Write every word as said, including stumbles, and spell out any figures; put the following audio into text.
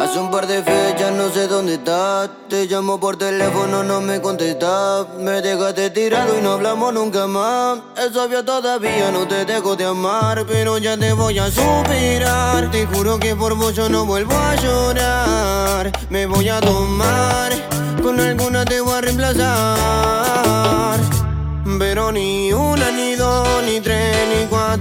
Hace un par de fechas, no sé dónde estás. Te llamo por teléfono, no me contestas. Me dejaste tirado y no hablamos nunca más. Es obvio, todavía no te dejo de amar, pero ya te voy a superar. Te juro que por vos yo no vuelvo a llorar. Me voy a tomar, con alguna te voy a reemplazar. Pero ni una, ni dos, ni tres, ni cuatro